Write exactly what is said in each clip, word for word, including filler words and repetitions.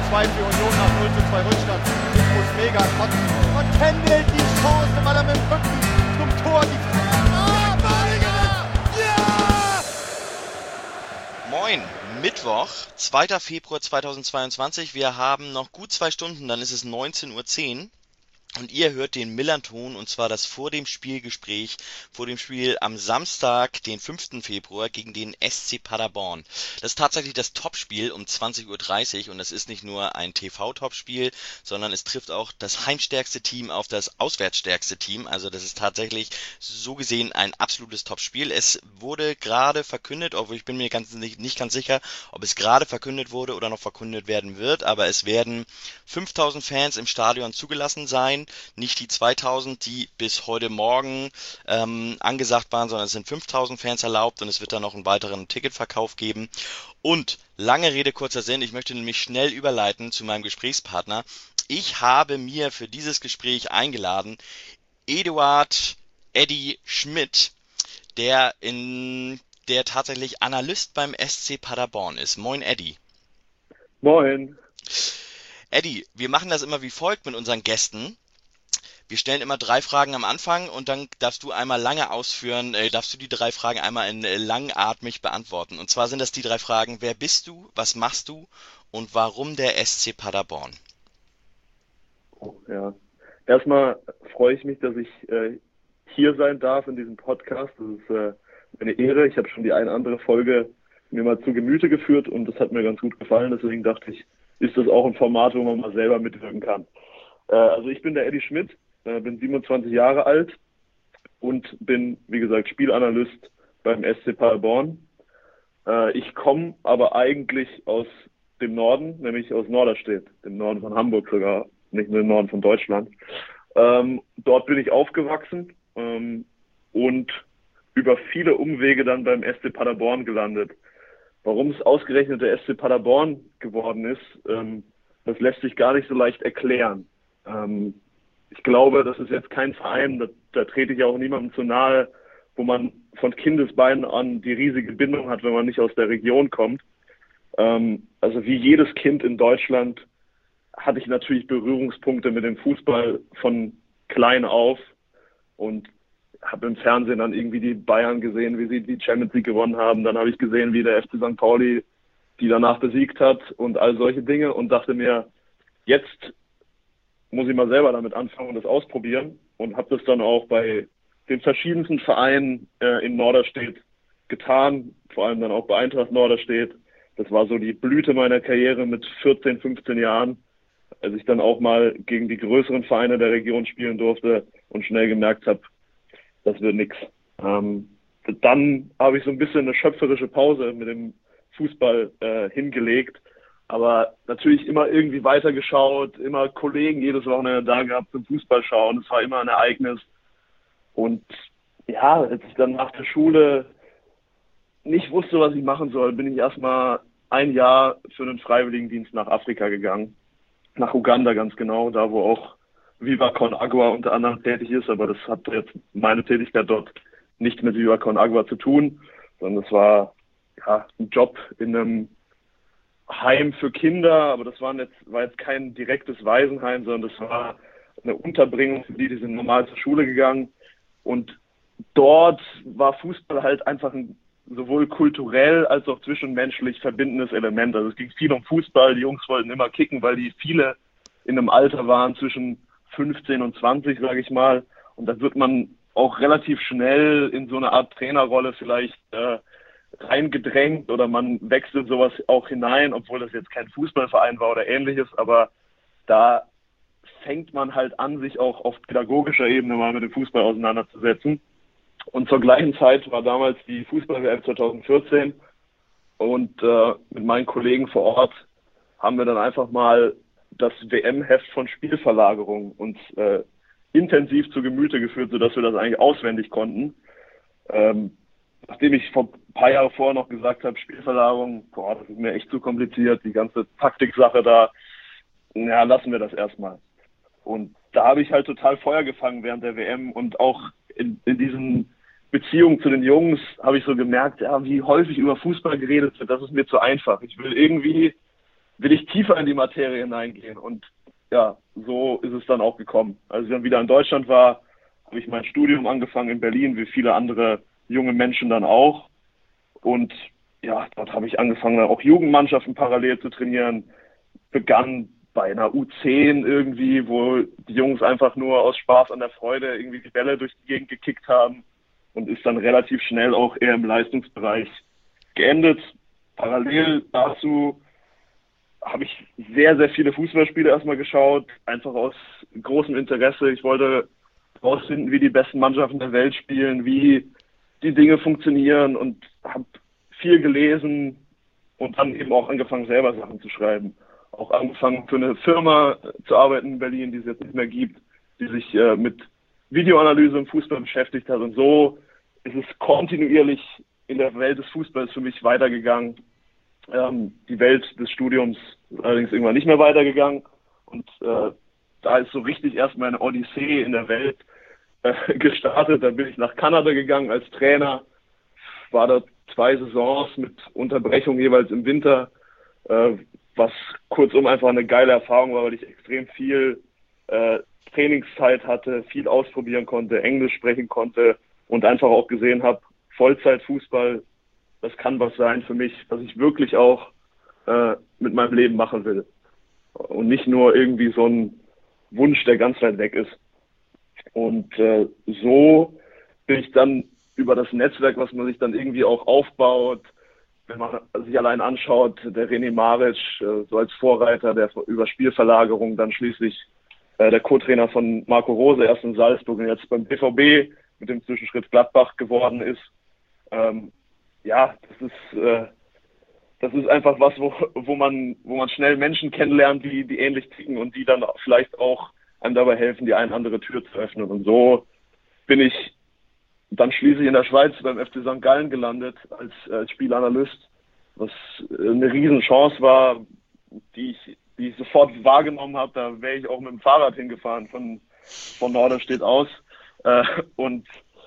zwei für Union nach null zu zwei Rückstand. Ich muss mega kotzen. Und Kendall die Chance, weil er mit dem Rücken zum Tor die Ah, Balinger! Ja! Moin, Mittwoch, zweiter Februar zweitausendzweiundzwanzig. Wir haben noch gut zwei Stunden, dann ist es neunzehn Uhr zehn. Und ihr hört den Millern-Ton, und zwar das vor dem Spielgespräch, vor dem Spiel am Samstag, den fünften Februar, gegen den S C Paderborn. Das ist tatsächlich das Topspiel um zwanzig Uhr dreißig, und das ist nicht nur ein T V-Topspiel, sondern es trifft auch das heimstärkste Team auf das auswärtsstärkste Team. Also das ist tatsächlich so gesehen ein absolutes Topspiel. Es wurde gerade verkündet, obwohl ich bin mir ganz nicht, nicht ganz sicher, ob es gerade verkündet wurde oder noch verkündet werden wird, aber es werden fünftausend Fans im Stadion zugelassen sein. Nicht die zweitausend, die bis heute Morgen ähm, angesagt waren, sondern es sind fünftausend Fans erlaubt, und es wird dann noch einen weiteren Ticketverkauf geben. Und lange Rede, kurzer Sinn, ich möchte nämlich schnell überleiten zu meinem Gesprächspartner. Ich habe mir für dieses Gespräch eingeladen Eduard Eddie Schmidt, der in der tatsächlich Analyst beim S C Paderborn ist. Moin Eddie. Moin. Eddie, wir machen das immer wie folgt mit unseren Gästen. Wir stellen immer drei Fragen am Anfang, und dann darfst du einmal lange ausführen, äh, darfst du die drei Fragen einmal in äh, langatmig beantworten. Und zwar sind das die drei Fragen: Wer bist du, was machst du und warum der S C Paderborn? Oh, ja. Erstmal freue ich mich, dass ich äh, hier sein darf in diesem Podcast. Das ist äh, eine Ehre. Ich habe schon die eine andere Folge mir mal zu Gemüte geführt, und das hat mir ganz gut gefallen. Deswegen dachte ich, ist das auch ein Format, wo man mal selber mitwirken kann. Äh, also ich bin der Eddie Schmidt. Bin siebenundzwanzig Jahre alt und bin, wie gesagt, Spielanalyst beim S C Paderborn. Ich komme aber eigentlich aus dem Norden, nämlich aus Norderstedt, dem Norden von Hamburg sogar, nicht nur im Norden von Deutschland. Ähm, dort bin ich aufgewachsen ähm, und über viele Umwege dann beim S C Paderborn gelandet. Warum es ausgerechnet der S C Paderborn geworden ist, ähm, das lässt sich gar nicht so leicht erklären. Ähm, Ich glaube, das ist jetzt kein Verein, da, da trete ich auch niemandem zu nahe, wo man von Kindesbeinen an die riesige Bindung hat, wenn man nicht aus der Region kommt. Ähm, also wie jedes Kind in Deutschland hatte ich natürlich Berührungspunkte mit dem Fußball von klein auf und habe im Fernsehen dann irgendwie die Bayern gesehen, wie sie die Champions League gewonnen haben. Dann habe ich gesehen, wie der F C Sankt Pauli die danach besiegt hat und all solche Dinge, und dachte mir, jetzt muss ich mal selber damit anfangen und das ausprobieren, und habe das dann auch bei den verschiedensten Vereinen äh, in Norderstedt getan, vor allem dann auch bei Eintracht Norderstedt. Das war so die Blüte meiner Karriere mit vierzehn, fünfzehn Jahren, als ich dann auch mal gegen die größeren Vereine der Region spielen durfte und schnell gemerkt habe, das wird nix. Ähm, dann habe ich so ein bisschen eine schöpferische Pause mit dem Fußball äh, hingelegt, aber natürlich immer irgendwie weitergeschaut, immer Kollegen jedes Wochenende da gehabt zum Fußball schauen. Es war immer ein Ereignis. Und ja, als ich dann nach der Schule nicht wusste, was ich machen soll, bin ich erstmal ein Jahr für einen Freiwilligendienst nach Afrika gegangen. Nach Uganda ganz genau, da wo auch Viva Con Agua unter anderem tätig ist. Aber das hat jetzt meine Tätigkeit dort nicht mit Viva Con Agua zu tun, sondern es war ja ein Job in einem Heim für Kinder, aber das war jetzt, war jetzt kein direktes Waisenheim, sondern das war eine Unterbringung für die, die sind normal zur Schule gegangen. Und dort war Fußball halt einfach ein sowohl kulturell als auch zwischenmenschlich verbindendes Element. Also es ging viel um Fußball, die Jungs wollten immer kicken, weil die viele in einem Alter waren zwischen fünfzehn und zwanzig, sage ich mal. Und da wird man auch relativ schnell in so eine Art Trainerrolle vielleicht äh, reingedrängt, oder man wechselt sowas auch hinein, obwohl das jetzt kein Fußballverein war oder ähnliches, aber da fängt man halt an, sich auch auf pädagogischer Ebene mal mit dem Fußball auseinanderzusetzen. Und zur gleichen Zeit war damals die Fußball-W M zwanzig vierzehn, und äh, mit meinen Kollegen vor Ort haben wir dann einfach mal das W M-Heft von Spielverlagerung uns äh, intensiv zu Gemüte geführt, sodass wir das eigentlich auswendig konnten. Ähm, Nachdem ich vor ein paar Jahren vorher noch gesagt habe, Spielverlagerung, boah, das ist mir echt zu kompliziert, die ganze Taktiksache da, ja, lassen wir das erstmal. Und da habe ich halt total Feuer gefangen während der W M, und auch in, in diesen Beziehungen zu den Jungs habe ich so gemerkt, ja, wie häufig über Fußball geredet wird, das ist mir zu einfach. Ich will irgendwie will ich tiefer in die Materie hineingehen. Und ja, so ist es dann auch gekommen. Als ich dann wieder in Deutschland war, habe ich mein Studium angefangen in Berlin, wie viele andere junge Menschen dann auch. Und ja, dort habe ich angefangen, auch Jugendmannschaften parallel zu trainieren. Begann bei einer U zehn irgendwie, wo die Jungs einfach nur aus Spaß an der Freude irgendwie die Bälle durch die Gegend gekickt haben und ist dann relativ schnell auch eher im Leistungsbereich geendet. Parallel dazu habe ich sehr, sehr viele Fußballspiele erstmal geschaut, einfach aus großem Interesse. Ich wollte herausfinden, wie die besten Mannschaften der Welt spielen, wie die Dinge funktionieren und habe viel gelesen und dann eben auch angefangen, selber Sachen zu schreiben. Auch angefangen, für eine Firma zu arbeiten in Berlin, die es jetzt nicht mehr gibt, die sich äh, mit Videoanalyse im Fußball beschäftigt hat. Und so ist es kontinuierlich in der Welt des Fußballs für mich weitergegangen. Ähm, die Welt des Studiums ist allerdings irgendwann nicht mehr weitergegangen. Und äh, da ist so richtig erst meine Odyssee in der Welt äh, gestartet. Da bin ich nach Kanada gegangen als Trainer, war dort zwei Saisons mit Unterbrechung jeweils im Winter, äh, was kurzum einfach eine geile Erfahrung war, weil ich extrem viel äh, Trainingszeit hatte, viel ausprobieren konnte, Englisch sprechen konnte und einfach auch gesehen habe, Vollzeitfußball, das kann was sein für mich, was ich wirklich auch äh, mit meinem Leben machen will. Und nicht nur irgendwie so ein Wunsch, der ganz weit weg ist. Und äh, so bin ich dann über das Netzwerk, was man sich dann irgendwie auch aufbaut, wenn man sich allein anschaut, der René Maric, äh, so als Vorreiter, der über Spielverlagerung dann schließlich äh, der Co-Trainer von Marco Rose erst in Salzburg und jetzt beim B V B mit dem Zwischenschritt Gladbach geworden ist. Ähm, ja, das ist äh, das ist einfach was, wo wo man wo man schnell Menschen kennenlernt, die die ähnlich ticken und die dann vielleicht auch einem dabei helfen, die eine andere Tür zu öffnen. Und so bin ich dann schließlich in der Schweiz beim F C Sankt Gallen gelandet als, als Spielanalyst, was eine Riesenchance war, die ich, die ich sofort wahrgenommen habe. Da wäre ich auch mit dem Fahrrad hingefahren von von Norderstedt aus. Äh, und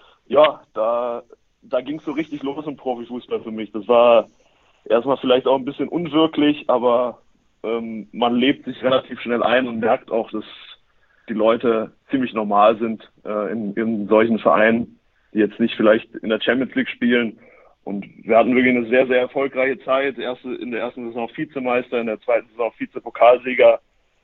ja, da da ging es so richtig los im Profifußball für mich. Das war erstmal vielleicht auch ein bisschen unwirklich, aber ähm, man lebt sich relativ schnell ein und merkt auch, dass die Leute ziemlich normal sind äh, in, in solchen Vereinen, die jetzt nicht vielleicht in der Champions League spielen. Und wir hatten wirklich eine sehr, sehr erfolgreiche Zeit. Erste, in der ersten Saison Vizemeister, in der zweiten Saison Vize-Pokalsieger.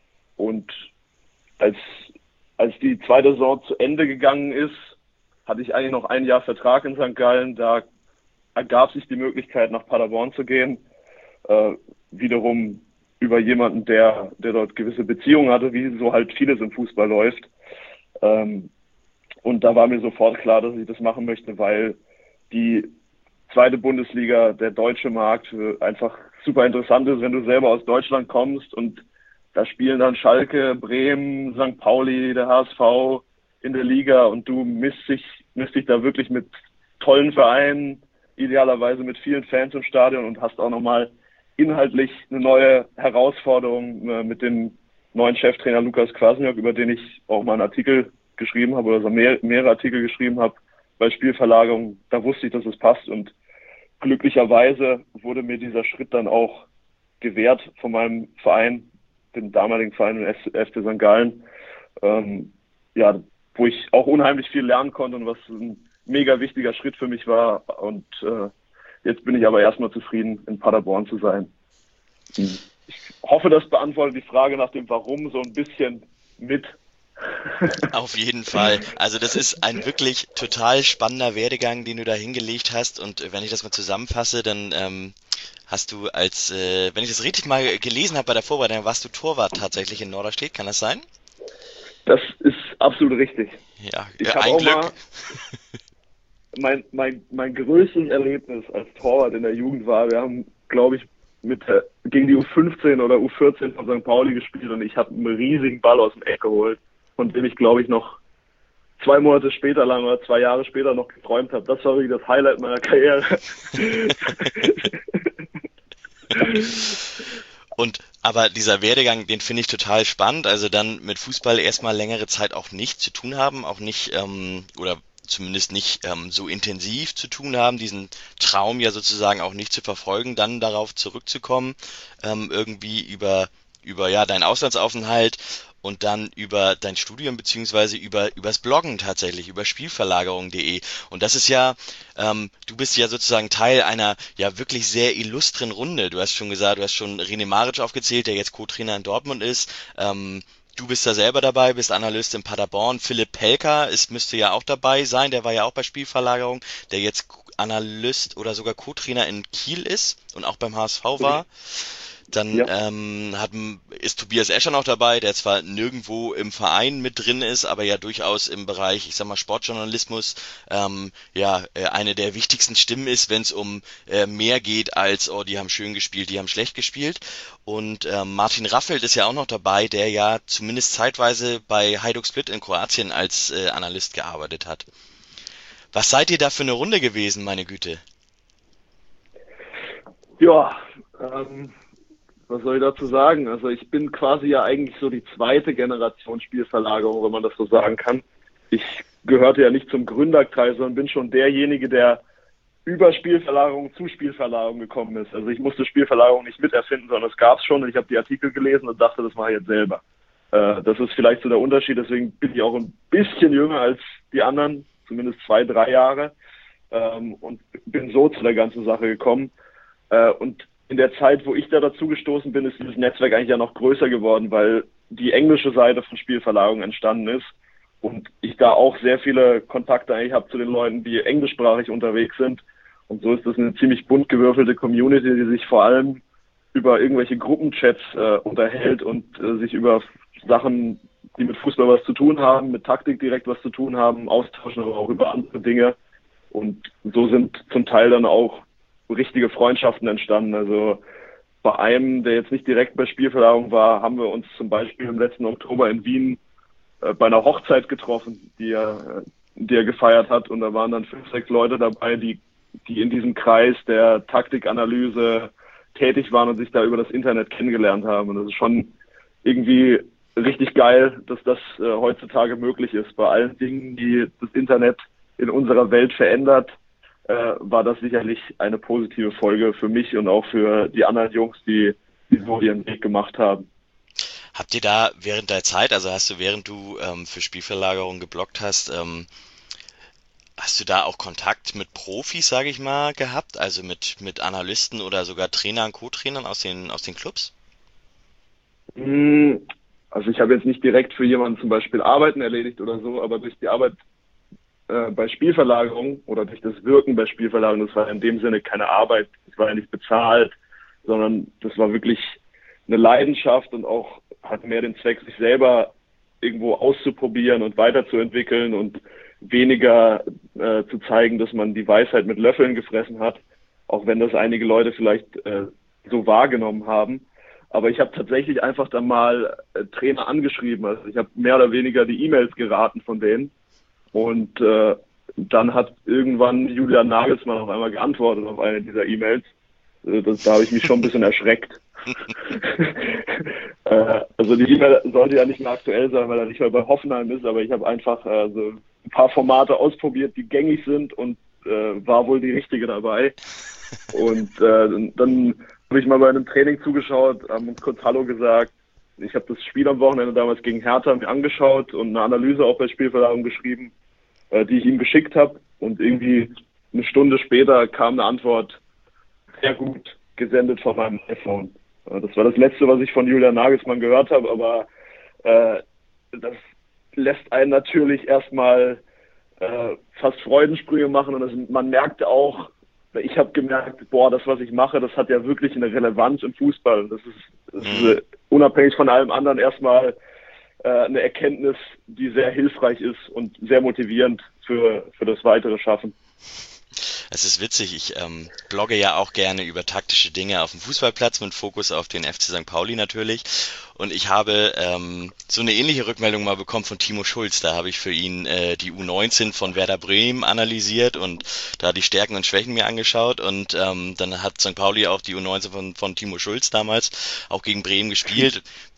Und als, als die zweite Saison zu Ende gegangen ist, hatte ich eigentlich noch ein Jahr Vertrag in Sankt Gallen. Da ergab sich die Möglichkeit, nach Paderborn zu gehen. Äh, wiederum über jemanden, der, der dort gewisse Beziehungen hatte, wie so halt vieles im Fußball läuft. Ähm, Und da war mir sofort klar, dass ich das machen möchte, weil die zweite Bundesliga, der deutsche Markt, einfach super interessant ist, wenn du selber aus Deutschland kommst und da spielen dann Schalke, Bremen, Sankt Pauli, der H S V in der Liga und du misst dich, misst dich da wirklich mit tollen Vereinen, idealerweise mit vielen Fans im Stadion und hast auch nochmal inhaltlich eine neue Herausforderung mit dem neuen Cheftrainer Lukas Kwasniok, über den ich auch mal einen Artikel geschrieben habe oder so mehr, mehrere Artikel geschrieben habe bei Spielverlagerung. Da wusste ich, dass es passt und glücklicherweise wurde mir dieser Schritt dann auch gewährt von meinem Verein, dem damaligen Verein im F C Sankt Gallen, ähm, ja, wo ich auch unheimlich viel lernen konnte und was ein mega wichtiger Schritt für mich war und äh, jetzt bin ich aber erstmal zufrieden, in Paderborn zu sein. Ich hoffe, das beantwortet die Frage nach dem Warum so ein bisschen mit. Auf jeden Fall. Also das ist ein wirklich total spannender Werdegang, den du da hingelegt hast. Und wenn ich das mal zusammenfasse, dann ähm, hast du als, äh, wenn ich das richtig mal gelesen habe bei der Vorbereitung, warst du Torwart tatsächlich in Norderstedt. Kann das sein? Das ist absolut richtig. Ja, ich äh, habe ein auch Glück. mal mein, mein, mein größtes Erlebnis als Torwart in der Jugend war, wir haben, glaube ich, mit äh, gegen die U fünfzehn oder U vierzehn von Sankt Pauli gespielt und ich habe einen riesigen Ball aus dem Eck geholt, von dem ich, glaube ich, noch zwei Monate später lang oder zwei Jahre später noch geträumt habe. Das war wirklich das Highlight meiner Karriere. Und aber dieser Werdegang, den finde ich total spannend. Also dann mit Fußball erstmal längere Zeit auch nichts zu tun haben, auch nicht ähm, oder zumindest nicht ähm, so intensiv zu tun haben, diesen Traum ja sozusagen auch nicht zu verfolgen, dann darauf zurückzukommen, ähm, irgendwie über, über ja deinen Auslandsaufenthalt und dann über dein Studium beziehungsweise über übers Bloggen tatsächlich, über Spielverlagerung punkt de. Und das ist ja, ähm, du bist ja sozusagen Teil einer ja wirklich sehr illustren Runde. Du hast schon gesagt, du hast schon René Maric aufgezählt, der jetzt Co-Trainer in Dortmund ist. Ähm, Du bist da selber dabei, bist Analyst in Paderborn. Philipp Pelker ist, müsste ja auch dabei sein, der war ja auch bei Spielverlagerung, der jetzt Analyst oder sogar Co-Trainer in Kiel ist und auch beim H S V war. Dann Ja. ähm, hat, ist Tobias Escher noch dabei, der zwar nirgendwo im Verein mit drin ist, aber ja durchaus im Bereich, ich sag mal, Sportjournalismus ähm, ja äh, eine der wichtigsten Stimmen ist, wenn es um äh, mehr geht als, oh, die haben schön gespielt, die haben schlecht gespielt. Und ähm, Martin Raffelt ist ja auch noch dabei, der ja zumindest zeitweise bei Hajduk Split in Kroatien als äh, Analyst gearbeitet hat. Was seid ihr da für eine Runde gewesen, meine Güte? Ja, ähm, was soll ich dazu sagen? Also ich bin quasi ja eigentlich so die zweite Generation Spielverlagerung, wenn man das so sagen kann. Ich gehörte ja nicht zum Gründerkreis, sondern bin schon derjenige, der über Spielverlagerung zu Spielverlagerung gekommen ist. Also ich musste Spielverlagerung nicht miterfinden, sondern es gab es schon und ich habe die Artikel gelesen und dachte, das mache ich jetzt selber. Äh, das ist vielleicht so der Unterschied, deswegen bin ich auch ein bisschen jünger als die anderen, zumindest zwei, drei Jahre, ähm, und bin so zu der ganzen Sache gekommen. Äh, und in der Zeit, wo ich da dazu gestoßen bin, ist dieses Netzwerk eigentlich ja noch größer geworden, weil die englische Seite von Spielverlagerung entstanden ist und ich da auch sehr viele Kontakte eigentlich habe zu den Leuten, die englischsprachig unterwegs sind. Und so ist das eine ziemlich bunt gewürfelte Community, die sich vor allem über irgendwelche Gruppenchats äh, unterhält und äh, sich über Sachen, die mit Fußball was zu tun haben, mit Taktik direkt was zu tun haben, austauschen, aber auch über andere Dinge. Und so sind zum Teil dann auch richtige Freundschaften entstanden. Also bei einem, der jetzt nicht direkt bei Spielverlagerung war, haben wir uns zum Beispiel im letzten Oktober in Wien äh, bei einer Hochzeit getroffen, die er, die er gefeiert hat. Und da waren dann fünf, sechs Leute dabei, die, die in diesem Kreis der Taktikanalyse tätig waren und sich da über das Internet kennengelernt haben. Und das ist schon irgendwie richtig geil, dass das äh, heutzutage möglich ist. Bei allen Dingen, die das Internet in unserer Welt verändert, äh, war das sicherlich eine positive Folge für mich und auch für die anderen Jungs, die, die so ihren Weg gemacht haben. Habt ihr da während der Zeit, also hast du während du ähm, für Spielverlagerung gebloggt hast, ähm, hast du da auch Kontakt mit Profis, sage ich mal, gehabt? Also mit mit Analysten oder sogar Trainern, Co-Trainern aus den aus den Clubs? Also ich habe jetzt nicht direkt für jemanden zum Beispiel Arbeiten erledigt oder so, aber durch die Arbeit äh, bei Spielverlagerung oder durch das Wirken bei Spielverlagerung, das war in dem Sinne keine Arbeit, das war ja nicht bezahlt, sondern das war wirklich eine Leidenschaft und auch hat mehr den Zweck, sich selber irgendwo auszuprobieren und weiterzuentwickeln und weniger äh, zu zeigen, dass man die Weisheit mit Löffeln gefressen hat, auch wenn das einige Leute vielleicht äh, so wahrgenommen haben. Aber ich habe tatsächlich einfach dann mal äh, Trainer angeschrieben. Also ich habe mehr oder weniger die E-Mails geraten von denen. Und äh, dann hat irgendwann Julian Nagelsmann auf einmal geantwortet auf eine dieser E-Mails. Äh, das, da habe ich mich schon ein bisschen erschreckt. äh, also die E-Mail sollte ja nicht mehr aktuell sein, weil er nicht mehr bei Hoffenheim ist. Aber ich habe einfach äh, so ein paar Formate ausprobiert, die gängig sind und äh, war wohl die richtige dabei. Und äh, dann habe ich mal bei einem Training zugeschaut, haben uns kurz Hallo gesagt. Ich habe das Spiel am Wochenende damals gegen Hertha mir angeschaut und eine Analyse auch bei Spielverlagerung geschrieben, äh, die ich ihm geschickt habe. Und irgendwie eine Stunde später kam eine Antwort, sehr gut, gesendet von meinem iPhone. Äh, das war das Letzte, was ich von Julian Nagelsmann gehört habe, aber äh, das lässt einen natürlich erstmal äh, fast Freudensprünge machen und das, man merkte auch, ich habe gemerkt, boah, das, was ich mache, das hat ja wirklich eine Relevanz im Fußball. Und das ist, das ist äh, unabhängig von allem anderen erstmal äh, eine Erkenntnis, die sehr hilfreich ist und sehr motivierend für, für das weitere Schaffen. Es ist witzig, ich ähm, blogge ja auch gerne über taktische Dinge auf dem Fußballplatz mit Fokus auf den F C Sankt Pauli natürlich. Und ich habe ähm, so eine ähnliche Rückmeldung mal bekommen von Timo Schulz. Da habe ich für ihn äh, die U neunzehn von Werder Bremen analysiert und da die Stärken und Schwächen mir angeschaut. Und ähm, dann hat Sankt Pauli auch die U neunzehn von, von Timo Schulz damals auch gegen Bremen gespielt.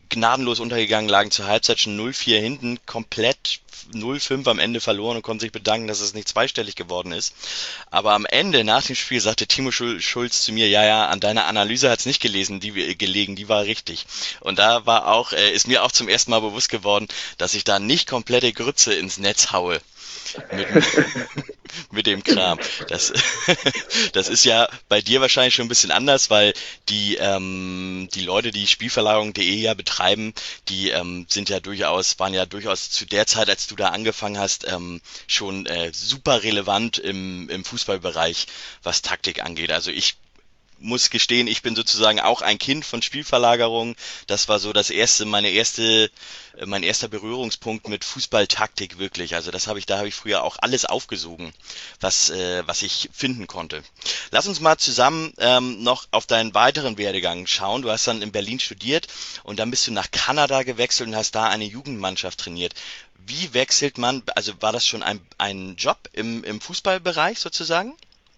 gnadenlos untergegangen, lagen zur Halbzeit schon null vier hinten, komplett null fünf am Ende verloren und konnten sich bedanken, dass es nicht zweistellig geworden ist. Aber am Ende, nach dem Spiel, sagte Timo Schulz zu mir, ja, ja, an deiner Analyse hat's nicht gelesen, die äh, gelegen, die war richtig. Und da war auch, äh, ist mir auch zum ersten Mal bewusst geworden, dass ich da nicht komplette Grütze ins Netz haue. Mit, mit dem Kram. Das, das ist ja bei dir wahrscheinlich schon ein bisschen anders, weil die ähm, die Leute, die Spielverlagerung punkt de ja betreiben, die ähm, sind ja durchaus, waren ja durchaus zu der Zeit, als du da angefangen hast, ähm, schon äh, super relevant im, im Fußballbereich, was Taktik angeht. Also ich muss gestehen, ich bin sozusagen auch ein Kind von Spielverlagerung. Das war so das erste, meine erste, mein erster Berührungspunkt mit Fußballtaktik wirklich. Also das habe ich, da habe ich früher auch alles aufgesogen, was, äh, was ich finden konnte. Lass uns mal zusammen ähm, noch auf deinen weiteren Werdegang schauen. Du hast dann in Berlin studiert und dann bist du nach Kanada gewechselt und hast da eine Jugendmannschaft trainiert. Wie wechselt man? Also war das schon ein, ein Job im, im Fußballbereich sozusagen?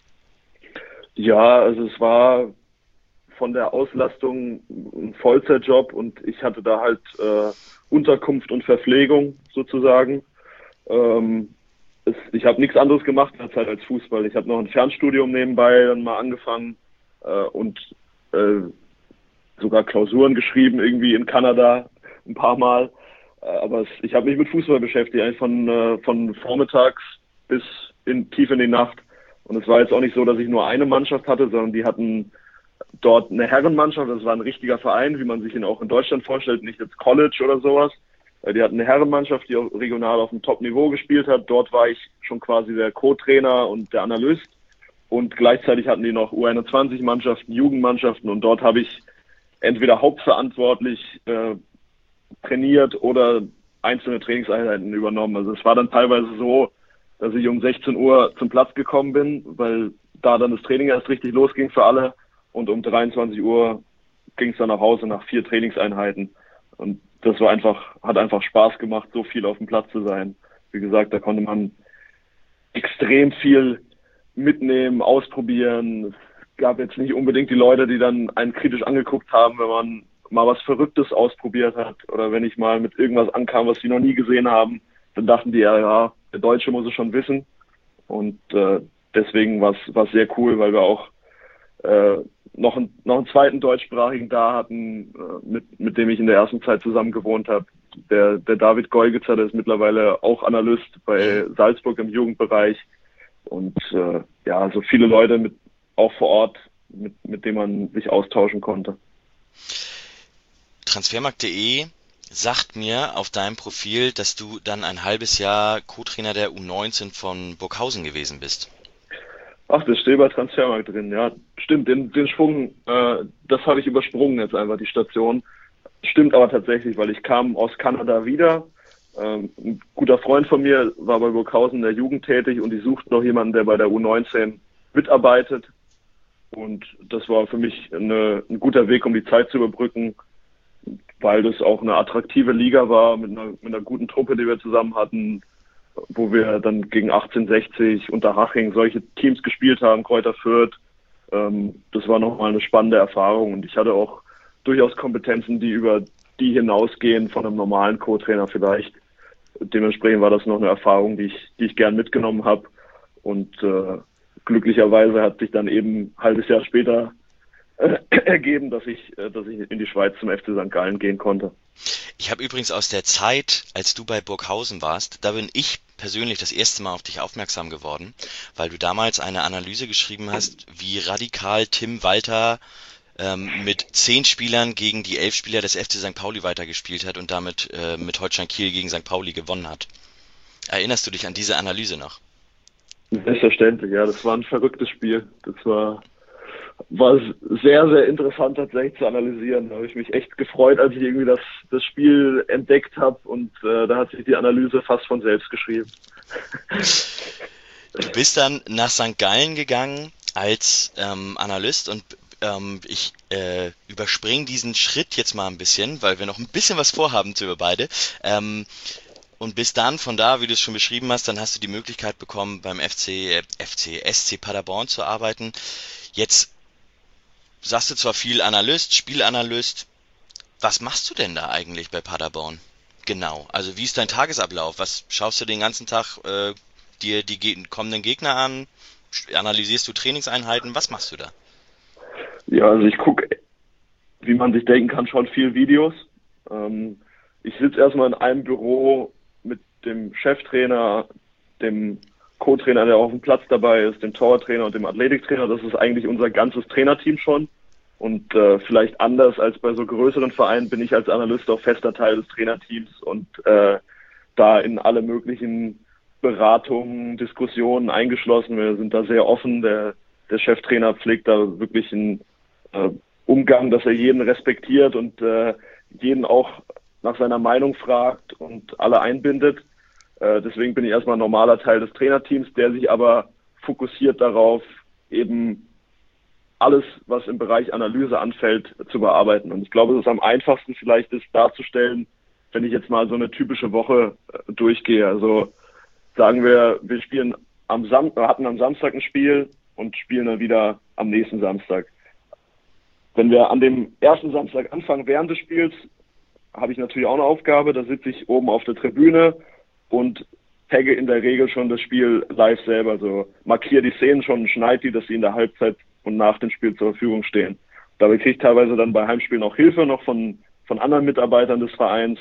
Ja, also es war von der Auslastung ein Vollzeitjob und ich hatte da halt äh, Unterkunft und Verpflegung sozusagen. Ähm, es, ich habe nichts anderes gemacht in der Zeit als Fußball. Ich habe noch ein Fernstudium nebenbei dann mal angefangen äh, und äh, sogar Klausuren geschrieben irgendwie in Kanada ein paar Mal. Äh, aber es, ich habe mich mit Fußball beschäftigt, eigentlich von, äh, von vormittags bis in, tief in die Nacht. Und es war jetzt auch nicht so, dass ich nur eine Mannschaft hatte, sondern die hatten dort eine Herrenmannschaft. Das war ein richtiger Verein, wie man sich ihn auch in Deutschland vorstellt, nicht jetzt College oder sowas. Die hatten eine Herrenmannschaft, die auch regional auf dem Top-Niveau gespielt hat. Dort war ich schon quasi der Co-Trainer und der Analyst. Und gleichzeitig hatten die noch U einundzwanzig-Mannschaften, Jugendmannschaften. Und dort habe ich entweder hauptverantwortlich äh, trainiert oder einzelne Trainingseinheiten übernommen. Also es war dann teilweise so, dass ich um sechzehn Uhr zum Platz gekommen bin, weil da dann das Training erst richtig losging für alle. Und um dreiundzwanzig Uhr ging es dann nach Hause nach vier Trainingseinheiten. Und das war einfach, hat einfach Spaß gemacht, so viel auf dem Platz zu sein. Wie gesagt, da konnte man extrem viel mitnehmen, ausprobieren. Es gab jetzt nicht unbedingt die Leute, die dann einen kritisch angeguckt haben, wenn man mal was Verrücktes ausprobiert hat. Oder wenn ich mal mit irgendwas ankam, was sie noch nie gesehen haben, dann dachten die ja, ja, der Deutsche muss es schon wissen. Und äh, deswegen war es sehr cool, weil wir auch äh, noch, ein, noch einen zweiten deutschsprachigen da hatten, äh, mit, mit dem ich in der ersten Zeit zusammen gewohnt habe. Der, der David Goigitzer, der ist mittlerweile auch Analyst bei Salzburg im Jugendbereich. Und äh, ja, so also viele Leute mit, auch vor Ort, mit, mit denen man sich austauschen konnte. Transfermarkt punkt de sagt mir auf deinem Profil, dass du dann ein halbes Jahr Co-Trainer der U neunzehn von Burghausen gewesen bist. Ach, das steht bei Transfermarkt drin, ja. Stimmt, den, den Schwung, äh, das habe ich übersprungen jetzt einfach, die Station. Stimmt aber tatsächlich, weil ich kam aus Kanada wieder. Ähm, ein guter Freund von mir war bei Burghausen in der Jugend tätig und die suchten noch jemanden, der bei der U neunzehn mitarbeitet. Und das war für mich eine, ein guter Weg, um die Zeit zu überbrücken, weil das auch eine attraktive Liga war mit einer, mit einer guten Truppe, die wir zusammen hatten, wo wir dann gegen achtzehnhundertsechzig, Unterhaching, solche Teams gespielt haben, Kräuter Fürth. Ähm, das war nochmal eine spannende Erfahrung und ich hatte auch durchaus Kompetenzen, die über die hinausgehen von einem normalen Co-Trainer vielleicht. Dementsprechend war das noch eine Erfahrung, die ich, die ich gern mitgenommen habe und äh, glücklicherweise hat sich dann eben ein halbes Jahr später ergeben, dass ich, dass ich in die Schweiz zum F C Sankt Gallen gehen konnte. Ich habe übrigens aus der Zeit, als du bei Burghausen warst, da bin ich persönlich das erste Mal auf dich aufmerksam geworden, weil du damals eine Analyse geschrieben hast, wie radikal Tim Walter ähm, mit zehn Spielern gegen die elf Spieler des F C Sankt Pauli weitergespielt hat und damit äh, mit Holstein Kiel gegen Sankt Pauli gewonnen hat. Erinnerst du dich an diese Analyse noch? Selbstverständlich, ja, das war ein verrücktes Spiel. Das war war sehr, sehr interessant tatsächlich zu analysieren. Da habe ich mich echt gefreut, als ich irgendwie das, das Spiel entdeckt habe und äh, da hat sich die Analyse fast von selbst geschrieben. Du bist dann nach Sankt Gallen gegangen als ähm, Analyst und ähm, ich äh, überspringe diesen Schritt jetzt mal ein bisschen, weil wir noch ein bisschen was vorhaben für beide. Ähm, Und bis dann, von da, wie du es schon beschrieben hast, dann hast du die Möglichkeit bekommen, beim F C, äh, F C, S C Paderborn zu arbeiten. Jetzt sagst du zwar viel Analyst, Spielanalyst, Was machst du denn da eigentlich bei Paderborn? Genau, also wie ist dein Tagesablauf? Was schaust du den ganzen Tag äh, dir die ge kommenden Gegner an? Sch- Analysierst du Trainingseinheiten? Was machst du da? Ja, also ich gucke, wie man sich denken kann, schon viel Videos. Ähm, ich sitze erstmal in einem Büro mit dem Cheftrainer, dem Co-Trainer, der auf dem Platz dabei ist, dem Torwarttrainer und dem Athletiktrainer. Das ist eigentlich unser ganzes Trainerteam schon. Und äh, vielleicht anders als bei so größeren Vereinen bin ich als Analyst auch fester Teil des Trainerteams und äh, da in alle möglichen Beratungen, Diskussionen eingeschlossen. Wir sind da sehr offen. Der, der Cheftrainer pflegt da wirklich einen äh, Umgang, dass er jeden respektiert und äh, jeden auch nach seiner Meinung fragt und alle einbindet. Äh, deswegen bin ich erstmal ein normaler Teil des Trainerteams, der sich aber fokussiert darauf, eben alles, was im Bereich Analyse anfällt, zu bearbeiten. Und ich glaube, es ist am einfachsten vielleicht ist darzustellen, wenn ich jetzt mal so eine typische Woche äh, durchgehe. Also sagen wir, wir spielen am Sam hatten am Samstag ein Spiel und spielen dann wieder am nächsten Samstag. Wenn wir an dem ersten Samstag anfangen während des Spiels, habe ich natürlich auch eine Aufgabe. Da sitze ich oben auf der Tribüne und tagge in der Regel schon das Spiel live selber. Also markiere die Szenen schon und schneide die, dass sie in der Halbzeit und nach dem Spiel zur Verfügung stehen. Dabei kriege ich teilweise dann bei Heimspielen auch Hilfe noch von, von anderen Mitarbeitern des Vereins.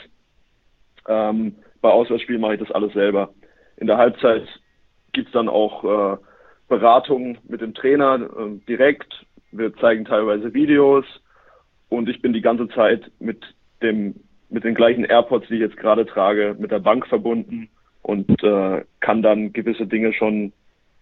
Ähm, bei Auswärtsspielen mache ich das alles selber. In der Halbzeit gibt's dann auch äh, Beratungen mit dem Trainer äh, direkt. Wir zeigen teilweise Videos und ich bin die ganze Zeit mit dem mit den gleichen AirPods, die ich jetzt gerade trage, mit der Bank verbunden und äh, kann dann gewisse Dinge schon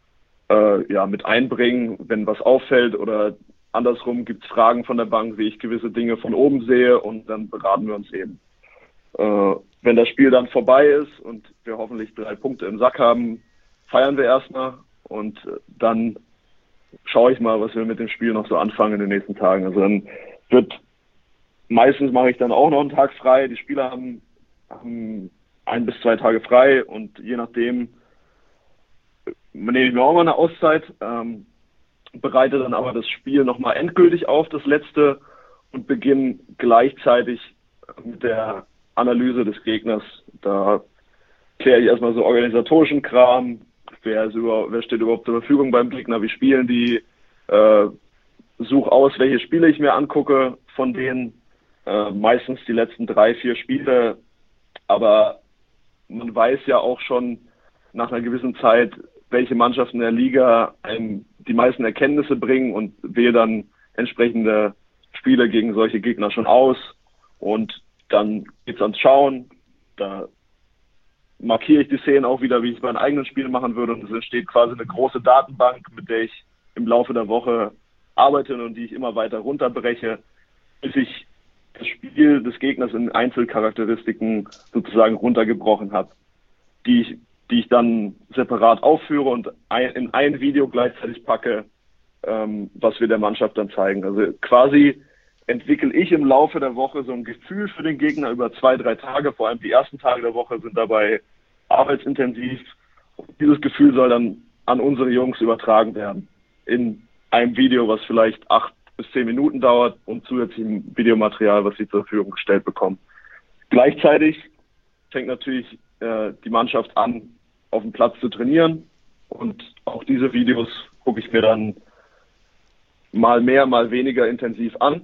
äh, ja mit einbringen, wenn was auffällt oder andersrum gibt's Fragen von der Bank, wie ich gewisse Dinge von oben sehe und dann beraten wir uns eben. Äh, wenn das Spiel dann vorbei ist und wir hoffentlich drei Punkte im Sack haben, feiern wir erstmal und äh, dann schaue ich mal, was wir mit dem Spiel noch so anfangen in den nächsten Tagen. Also dann wird meistens mache ich dann auch noch einen Tag frei. Die Spieler haben, haben ein bis zwei Tage frei und je nachdem nehme ich mir auch mal eine Auszeit, ähm, bereite dann aber das Spiel nochmal endgültig auf, das letzte, und beginne gleichzeitig mit der Analyse des Gegners. Da kläre ich erstmal so organisatorischen Kram, wer, ist über, wer steht überhaupt zur Verfügung beim Gegner, wie spielen die, äh, suche aus, welche Spiele ich mir angucke von denen, äh, meistens die letzten drei, vier Spiele, aber man weiß ja auch schon nach einer gewissen Zeit, welche Mannschaften der Liga einem die meisten Erkenntnisse bringen und wähle dann entsprechende Spiele gegen solche Gegner schon aus und dann geht's ans Schauen, da markiere ich die Szenen auch wieder, wie ich es bei einem eigenen Spiel machen würde und es entsteht quasi eine große Datenbank, mit der ich im Laufe der Woche arbeite und die ich immer weiter runterbreche, bis ich das Spiel des Gegners in Einzelcharakteristiken sozusagen runtergebrochen habe, die ich, die ich dann separat aufführe und ein, in ein Video gleichzeitig packe, ähm, was wir der Mannschaft dann zeigen. Also quasi entwickle ich im Laufe der Woche so ein Gefühl für den Gegner über zwei, drei Tage. Vor allem die ersten Tage der Woche sind dabei arbeitsintensiv. Und dieses Gefühl soll dann an unsere Jungs übertragen werden. In einem Video, was vielleicht acht bis zehn Minuten dauert und zusätzlichem Videomaterial, was sie zur Verfügung gestellt bekommen. Gleichzeitig fängt natürlich äh, die Mannschaft an, auf dem Platz zu trainieren. Und auch diese Videos gucke ich mir dann mal mehr, mal weniger intensiv an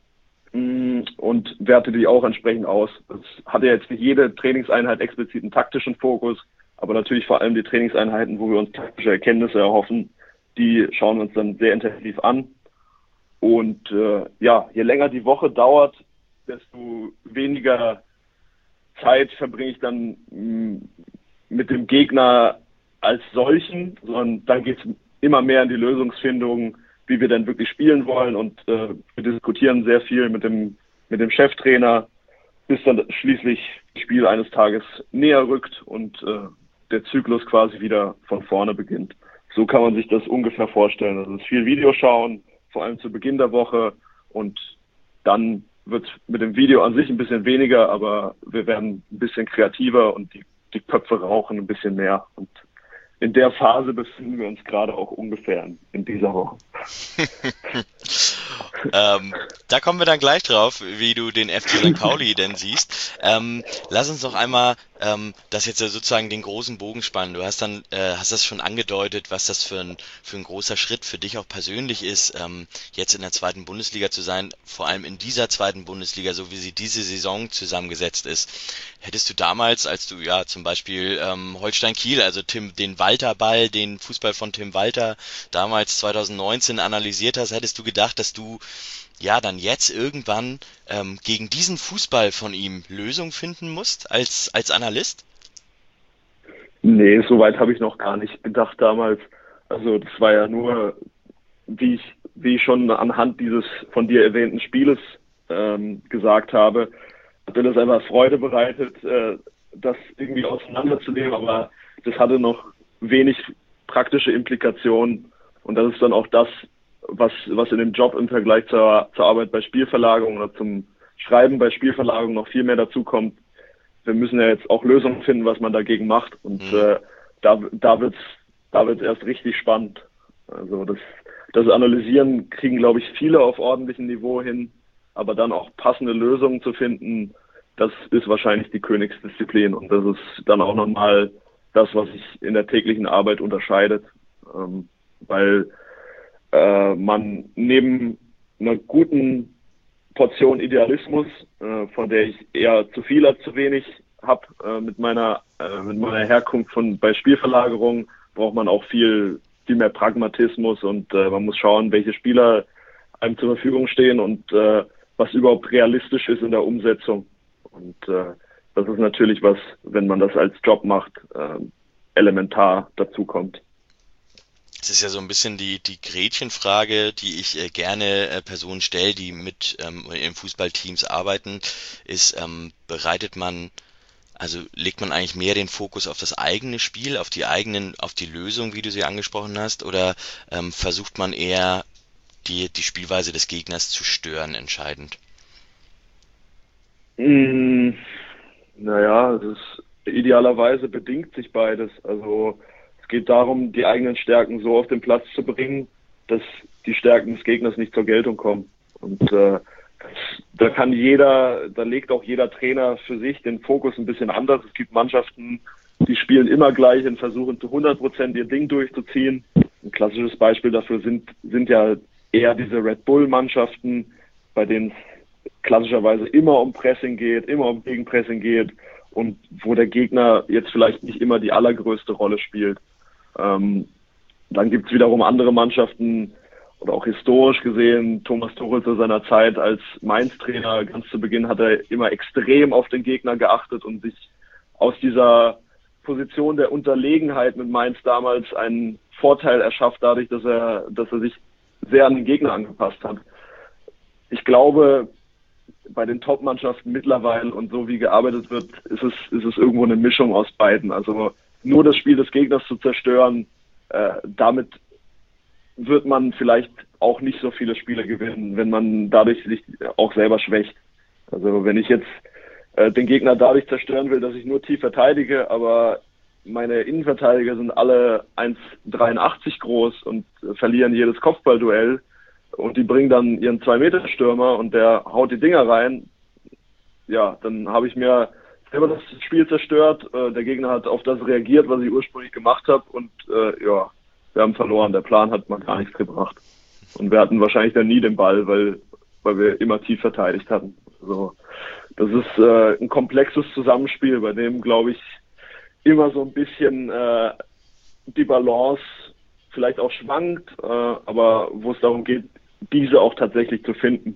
und werte die auch entsprechend aus. Es hatte jetzt nicht jede Trainingseinheit explizit einen taktischen Fokus, aber natürlich vor allem die Trainingseinheiten, wo wir uns taktische Erkenntnisse erhoffen, die schauen wir uns dann sehr intensiv an. Und äh, ja, je länger die Woche dauert, desto weniger Zeit verbringe ich dann mh, mit dem Gegner als solchen, sondern dann geht es immer mehr in die Lösungsfindung, wie wir denn wirklich spielen wollen und äh, wir diskutieren sehr viel mit dem mit dem Cheftrainer, bis dann schließlich das Spiel eines Tages näher rückt und äh, der Zyklus quasi wieder von vorne beginnt. So kann man sich das ungefähr vorstellen. Also es ist viel Videoschauen, vor allem zu Beginn der Woche und dann wird mit dem Video an sich ein bisschen weniger, aber wir werden ein bisschen kreativer und die, die Köpfe rauchen ein bisschen mehr und in der Phase befinden wir uns gerade auch ungefähr in, in dieser Woche. Ähm, da kommen wir dann gleich drauf, wie du den F C Sankt Pauli denn siehst. Ähm, lass uns noch einmal ähm, das jetzt ja sozusagen den großen Bogen spannen. Du hast dann, äh, hast das schon angedeutet, was das für ein, für ein großer Schritt für dich auch persönlich ist, ähm, jetzt in der zweiten Bundesliga zu sein, vor allem in dieser zweiten Bundesliga, so wie sie diese Saison zusammengesetzt ist. Hättest du damals, als du ja zum Beispiel ähm, Holstein Kiel, also Tim, den Walter-Ball, den Fußball von Tim Walter damals zwanzig neunzehn analysiert hast, hättest du gedacht, dass du ja dann jetzt irgendwann ähm, gegen diesen Fußball von ihm Lösung finden musst als als Analyst? Nee, so weit habe ich noch gar nicht gedacht damals. Also das war ja nur, wie ich, wie ich schon anhand dieses von dir erwähnten Spieles ähm, gesagt habe, hat mir das einfach Freude bereitet, äh, das irgendwie auseinanderzunehmen, aber das hatte noch wenig praktische Implikationen und das ist dann auch das, was, was in dem Job im Vergleich zur, zur Arbeit bei Spielverlagerung oder zum Schreiben bei Spielverlagerung noch viel mehr dazu kommt. Wir müssen ja jetzt auch Lösungen finden, was man dagegen macht und mhm. äh, da, da wird's, da wird's erst richtig spannend. Also das, das Analysieren kriegen, glaube ich, viele auf ordentlichem Niveau hin, aber dann auch passende Lösungen zu finden, das ist wahrscheinlich die Königsdisziplin und das ist dann auch nochmal das, was sich in der täglichen Arbeit unterscheidet, ähm, weil äh, man neben einer guten Portion Idealismus, äh, von der ich eher zu viel als zu wenig habe, äh, mit meiner äh, mit meiner Herkunft von bei Spielverlagerung braucht man auch viel viel mehr Pragmatismus und äh, man muss schauen, welche Spieler einem zur Verfügung stehen und äh, was überhaupt realistisch ist in der Umsetzung. Und äh, das ist natürlich was, wenn man das als Job macht, äh, elementar dazukommt. Es ist ja so ein bisschen die, die Gretchenfrage, die ich äh, gerne äh, Personen stelle, die mit ähm, in Fußballteams arbeiten, ist, ähm, bereitet man, also legt man eigentlich mehr den Fokus auf das eigene Spiel, auf die eigenen, auf die Lösung, wie du sie angesprochen hast, oder ähm, versucht man eher die, die Spielweise des Gegners zu stören, entscheidend? Mm, naja, es ist idealerweise bedingt sich beides. Also es geht darum, die eigenen Stärken so auf den Platz zu bringen, dass die Stärken des Gegners nicht zur Geltung kommen. Und äh, da kann jeder, da legt auch jeder Trainer für sich den Fokus ein bisschen anders. Es gibt Mannschaften, die spielen immer gleich und versuchen zu hundert Prozent ihr Ding durchzuziehen. Ein klassisches Beispiel dafür sind, sind ja eher diese Red Bull-Mannschaften, bei denen es klassischerweise immer um Pressing geht, immer um Gegenpressing geht und wo der Gegner jetzt vielleicht nicht immer die allergrößte Rolle spielt. Ähm, dann gibt es wiederum andere Mannschaften, oder auch historisch gesehen, Thomas Tuchel zu seiner Zeit als Mainz-Trainer, ganz zu Beginn hat er immer extrem auf den Gegner geachtet und sich aus dieser Position der Unterlegenheit mit Mainz damals einen Vorteil erschafft, dadurch, dass er, dass er sich sehr an den Gegner angepasst hat. Ich glaube, bei den Top-Mannschaften mittlerweile und so wie gearbeitet wird, ist es, ist es irgendwo eine Mischung aus beiden. Also nur das Spiel des Gegners zu zerstören, äh, damit wird man vielleicht auch nicht so viele Spiele gewinnen, wenn man dadurch sich auch selber schwächt. Also wenn ich jetzt äh, den Gegner dadurch zerstören will, dass ich nur tief verteidige, aber meine Innenverteidiger sind alle eins Komma dreiundachtzig groß und äh, verlieren jedes Kopfballduell und die bringen dann ihren zwei Meter Stürmer und der haut die Dinger rein, ja, dann habe ich mir selber das Spiel zerstört. Äh, der Gegner hat auf das reagiert, was ich ursprünglich gemacht habe und äh, ja, wir haben verloren. Der Plan hat mal gar nichts gebracht. Und wir hatten wahrscheinlich dann nie den Ball, weil, weil wir immer tief verteidigt hatten. Also, das ist äh, ein komplexes Zusammenspiel, bei dem, glaube ich, immer so ein bisschen äh, die Balance vielleicht auch schwankt, äh, aber wo es darum geht, diese auch tatsächlich zu finden.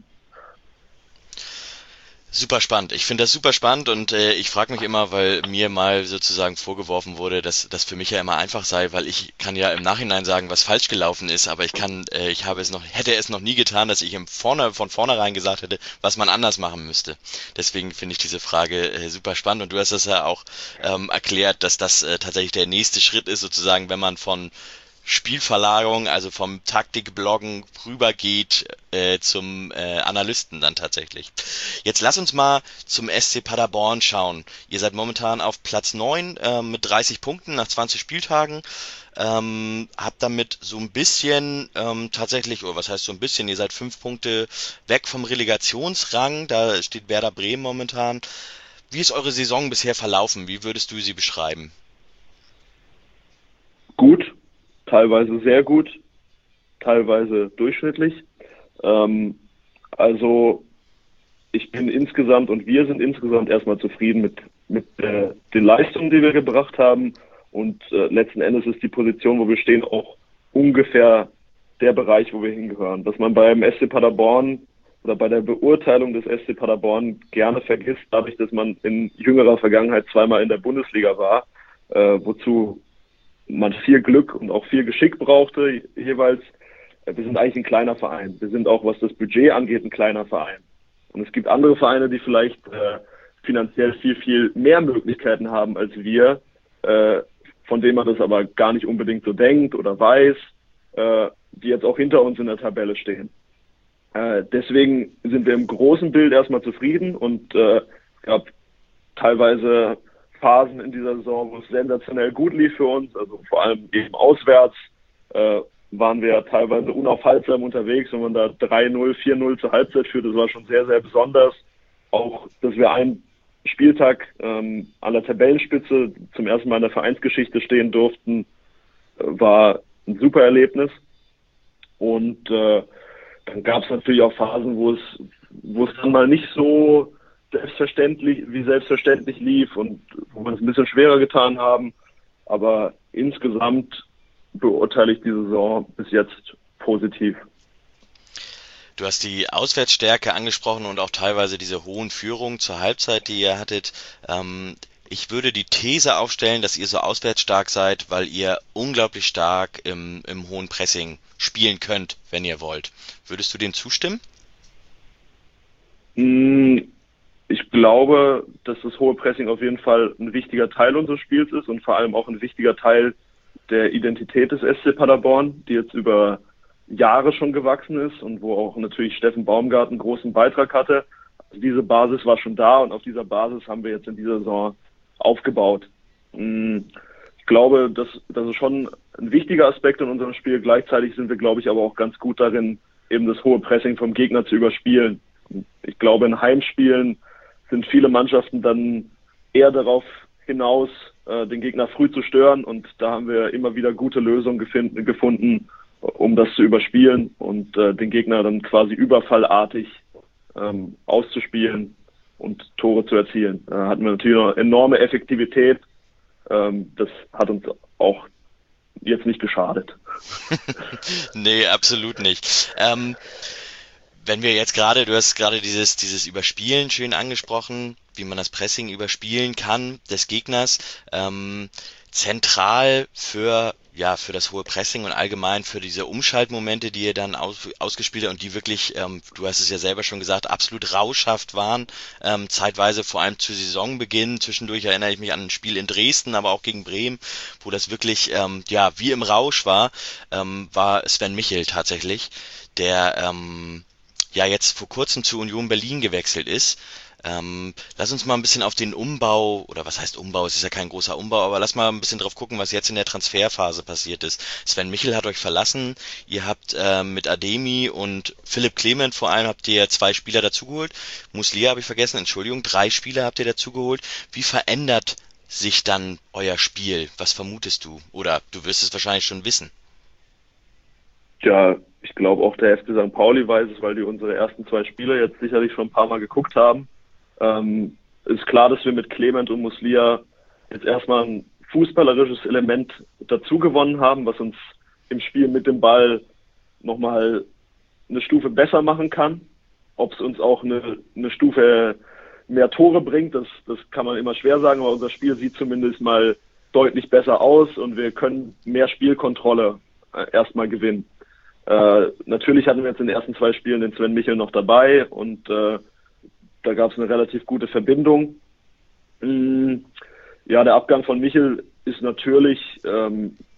Super spannend. Ich finde das super spannend und äh, ich frage mich immer, weil mir mal sozusagen vorgeworfen wurde, dass das für mich ja immer einfach sei, weil ich kann ja im Nachhinein sagen, was falsch gelaufen ist, aber ich kann, äh, ich habe es noch, hätte es noch nie getan, dass ich im Vorne, von vornherein gesagt hätte, was man anders machen müsste. Deswegen finde ich diese Frage äh, super spannend und du hast das ja auch ähm, erklärt, dass das äh, tatsächlich der nächste Schritt ist, sozusagen, wenn man von Spielverlagerung, also vom Taktikbloggen rübergeht äh, zum äh, Analysten dann tatsächlich. Jetzt lass uns mal zum S C Paderborn schauen. Ihr seid momentan auf Platz neun äh, mit dreißig Punkten nach zwanzig Spieltagen. Ähm, habt damit so ein bisschen ähm, tatsächlich, oder was heißt so ein bisschen, ihr seid fünf Punkte weg vom Relegationsrang, da steht Werder Bremen momentan. Wie ist eure Saison bisher verlaufen? Wie würdest du sie beschreiben? Gut, teilweise sehr gut, teilweise durchschnittlich. Ähm, also ich bin insgesamt und wir sind insgesamt erstmal zufrieden mit, mit äh, den Leistungen, die wir gebracht haben. Und äh, letzten Endes ist die Position, wo wir stehen, auch ungefähr der Bereich, wo wir hingehören. Was man beim S C Paderborn oder bei der Beurteilung des S C Paderborn gerne vergisst, dadurch, dass man in jüngerer Vergangenheit zweimal in der Bundesliga war, äh, wozu man viel Glück und auch viel Geschick brauchte jeweils. Wir sind eigentlich ein kleiner Verein. Wir sind auch, was das Budget angeht, ein kleiner Verein. Und es gibt andere Vereine, die vielleicht äh, finanziell viel, viel mehr Möglichkeiten haben als wir, äh, von denen man das aber gar nicht unbedingt so denkt oder weiß, äh, die jetzt auch hinter uns in der Tabelle stehen. Äh, deswegen sind wir im großen Bild erstmal zufrieden und äh, es gab teilweise Phasen in dieser Saison, wo es sensationell gut lief für uns, also vor allem eben auswärts äh, waren wir teilweise unaufhaltsam unterwegs, wenn man da drei null, vier null zur Halbzeit führt, das war schon sehr, sehr besonders. Auch, dass wir einen Spieltag ähm, an der Tabellenspitze zum ersten Mal in der Vereinsgeschichte stehen durften, äh, war ein super Erlebnis. Und äh, dann gab es natürlich auch Phasen, wo es, wo es dann mal nicht so selbstverständlich, wie selbstverständlich lief und wo wir es ein bisschen schwerer getan haben. Aber insgesamt beurteile ich die Saison bis jetzt positiv. Du hast die Auswärtsstärke angesprochen und auch teilweise diese hohen Führungen zur Halbzeit, die ihr hattet. Ähm, ich würde die These aufstellen, dass ihr so auswärtsstark seid, weil ihr unglaublich stark im, im hohen Pressing spielen könnt, wenn ihr wollt. Würdest du dem zustimmen? Ich glaube, dass das hohe Pressing auf jeden Fall ein wichtiger Teil unseres Spiels ist und vor allem auch ein wichtiger Teil der Identität des S C Paderborn, die jetzt über Jahre schon gewachsen ist und wo auch natürlich Steffen Baumgart einen großen Beitrag hatte. Also diese Basis war schon da und auf dieser Basis haben wir jetzt in dieser Saison aufgebaut. Ich glaube, das, das ist schon ein wichtiger Aspekt in unserem Spiel. Gleichzeitig sind wir, glaube ich, aber auch ganz gut darin, eben das hohe Pressing vom Gegner zu überspielen. Ich glaube, in Heimspielen sind viele Mannschaften dann eher darauf hinaus, den Gegner früh zu stören und da haben wir immer wieder gute Lösungen gefunden, gefunden um das zu überspielen und äh, den Gegner dann quasi überfallartig ähm, auszuspielen und Tore zu erzielen. Da hatten wir natürlich noch enorme Effektivität. Ähm, das hat uns auch jetzt nicht geschadet. Nee, absolut nicht. Ähm, wenn wir jetzt gerade, du hast gerade dieses, dieses Überspielen schön angesprochen, wie man das Pressing überspielen kann des Gegners, ähm, zentral für ja für das hohe Pressing und allgemein für diese Umschaltmomente, die ihr dann aus, ausgespielt habt und die wirklich, ähm, du hast es ja selber schon gesagt, absolut rauschhaft waren, ähm, zeitweise vor allem zu Saisonbeginn, zwischendurch erinnere ich mich an ein Spiel in Dresden, aber auch gegen Bremen, wo das wirklich ähm, ja wie im Rausch war, ähm, war Sven Michel tatsächlich, der ähm, ja jetzt vor kurzem zu Union Berlin gewechselt ist. Ähm, lass uns mal ein bisschen auf den Umbau, oder was heißt Umbau, es ist ja kein großer Umbau, aber lass mal ein bisschen drauf gucken, was jetzt in der Transferphase passiert ist. Sven Michel hat euch verlassen, ihr habt äh, mit Ademi und Philipp Clement vor allem habt ihr zwei Spieler dazugeholt, Muslia habe ich vergessen, Entschuldigung, drei Spieler habt ihr dazugeholt. Wie verändert sich dann euer Spiel? Was vermutest du? Oder du wirst es wahrscheinlich schon wissen. Ja, ich glaube auch der F C Sankt Pauli weiß es, weil die unsere ersten zwei Spieler jetzt sicherlich schon ein paar Mal geguckt haben. Ähm, ist klar, dass wir mit Clement und Muslia jetzt erstmal ein fußballerisches Element dazu gewonnen haben, was uns im Spiel mit dem Ball nochmal eine Stufe besser machen kann. Ob es uns auch eine, eine Stufe mehr Tore bringt, das, das kann man immer schwer sagen, aber unser Spiel sieht zumindest mal deutlich besser aus und wir können mehr Spielkontrolle äh, erstmal gewinnen. Äh, natürlich hatten wir jetzt in den ersten zwei Spielen den Sven Michel noch dabei und äh, da gab es eine relativ gute Verbindung. Ja, der Abgang von Michel ist natürlich ähm,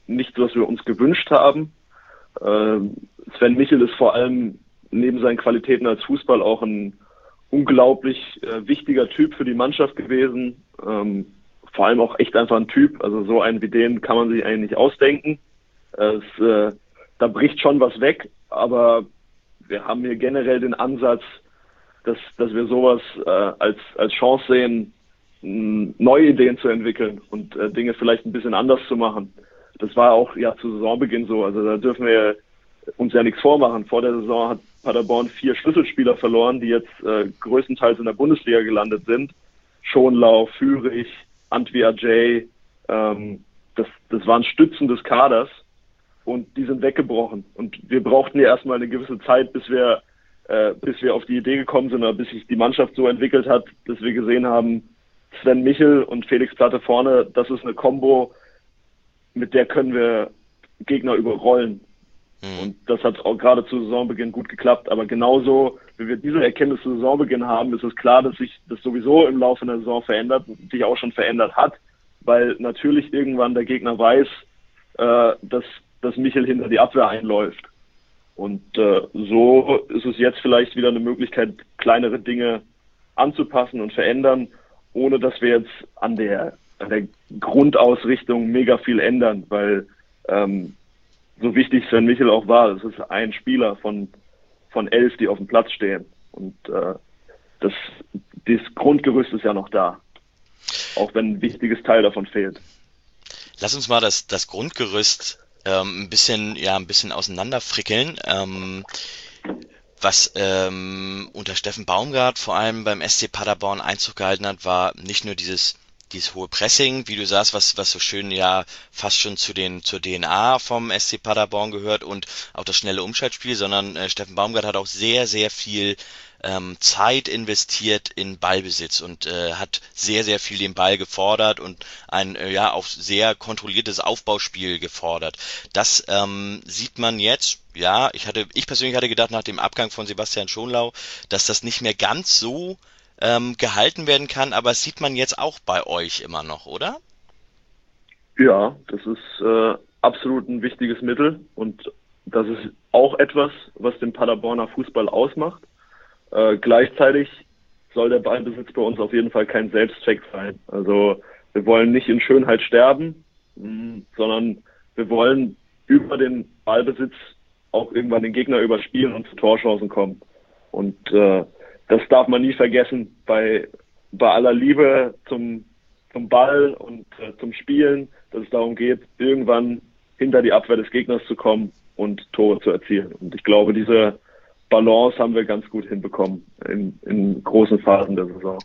nichts, was wir uns gewünscht haben. Äh, Sven Michel ist vor allem neben seinen Qualitäten als Fußball auch ein unglaublich äh, wichtiger Typ für die Mannschaft gewesen. Ähm, vor allem auch echt einfach ein Typ. Also so einen wie den kann man sich eigentlich nicht ausdenken. Es, äh, da bricht schon was weg, aber wir haben hier generell den Ansatz, dass, dass wir sowas äh, als, als Chance sehen, mh, neue Ideen zu entwickeln und äh, Dinge vielleicht ein bisschen anders zu machen. Das war auch ja zu Saisonbeginn so. Also da dürfen wir uns ja nichts vormachen. Vor der Saison hat Paderborn vier Schlüsselspieler verloren, die jetzt äh, größtenteils in der Bundesliga gelandet sind. Schonlau, Führig, Antwi Ajay, ähm, das, das waren Stützen des Kaders und die sind weggebrochen. Und wir brauchten ja erstmal eine gewisse Zeit, bis wir, äh, bis wir auf die Idee gekommen sind oder bis sich die Mannschaft so entwickelt hat, dass wir gesehen haben, Sven Michel und Felix Platte vorne, das ist eine Kombo, mit der können wir Gegner überrollen. Mhm. Und das hat auch gerade zu Saisonbeginn gut geklappt. Aber genauso, wie wir diese Erkenntnis zu Saisonbeginn haben, ist es klar, dass sich das sowieso im Laufe der Saison verändert und sich auch schon verändert hat, weil natürlich irgendwann der Gegner weiß, äh, dass, dass Michel hinter die Abwehr einläuft. Und äh, so ist es jetzt vielleicht wieder eine Möglichkeit, kleinere Dinge anzupassen und verändern, ohne dass wir jetzt an der, an der Grundausrichtung mega viel ändern, weil ähm, so wichtig Sven Michel auch war, das ist ein Spieler von, von elf, die auf dem Platz stehen. Und äh, das, das Grundgerüst ist ja noch da, auch wenn ein wichtiges Teil davon fehlt. Lass uns mal das, das Grundgerüst ähm, ein bisschen, ja, ein bisschen auseinanderfrickeln. Ähm, was ähm, unter Steffen Baumgart vor allem beim S C Paderborn Einzug gehalten hat, war nicht nur dieses dieses hohe Pressing, wie du sagst, was was so schön ja fast schon zu den zur D N A vom S C Paderborn gehört und auch das schnelle Umschaltspiel, sondern äh, Steffen Baumgart hat auch sehr, sehr viel ähm, Zeit investiert in Ballbesitz und äh, hat sehr, sehr viel den Ball gefordert und ein äh, ja auch sehr kontrolliertes Aufbauspiel gefordert. Das ähm, sieht man jetzt, ja, ich hatte, ich persönlich hatte gedacht nach dem Abgang von Sebastian Schonlau, dass das nicht mehr ganz so ähm, gehalten werden kann, aber das sieht man jetzt auch bei euch immer noch, oder? Ja, das ist äh, absolut ein wichtiges Mittel und das ist auch etwas, was den Paderborner Fußball ausmacht. Äh, gleichzeitig soll der Ballbesitz bei uns auf jeden Fall kein Selbstzweck sein. Also wir wollen nicht in Schönheit sterben, mh, sondern wir wollen über den Ballbesitz auch irgendwann den Gegner überspielen und zu Torchancen kommen. Und äh, das darf man nie vergessen bei bei aller Liebe zum zum Ball und äh, zum Spielen, dass es darum geht, irgendwann hinter die Abwehr des Gegners zu kommen und Tore zu erzielen. Und ich glaube, diese Balance haben wir ganz gut hinbekommen in, in großen Phasen der Saison.